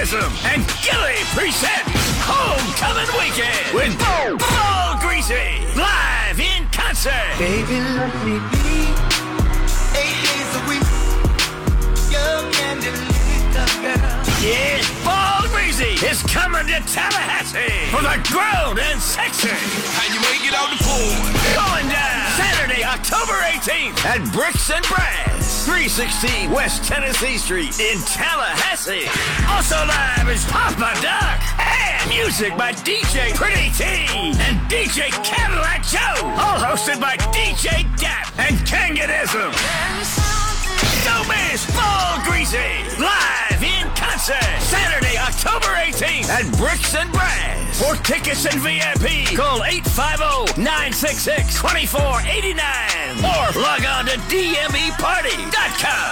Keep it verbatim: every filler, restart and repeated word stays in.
Kangadism and Gilly presents Homecoming Weekend with Paul Greasy live in concert. Baby, let me be eight days a week. Your candy little girl. Yes, Paul Greasy is coming to Tallahassee for the grown and sexy. How you make it on the pool? Going down Saturday, October eighteenth at Bricks and Brass, three sixteen West Tennessee Street in Tallahassee. Also live is Papa Doc and music by D J Pretty T and D J Cadillac Joe. All hosted by D J Dap and Kangadism. Don't miss Paul Greasy live in concert Saturday, October eighteenth at Bricks and Brass. For tickets and V I P, call eight five zero, nine six six, two four eight nine or log on to D M E party dot com.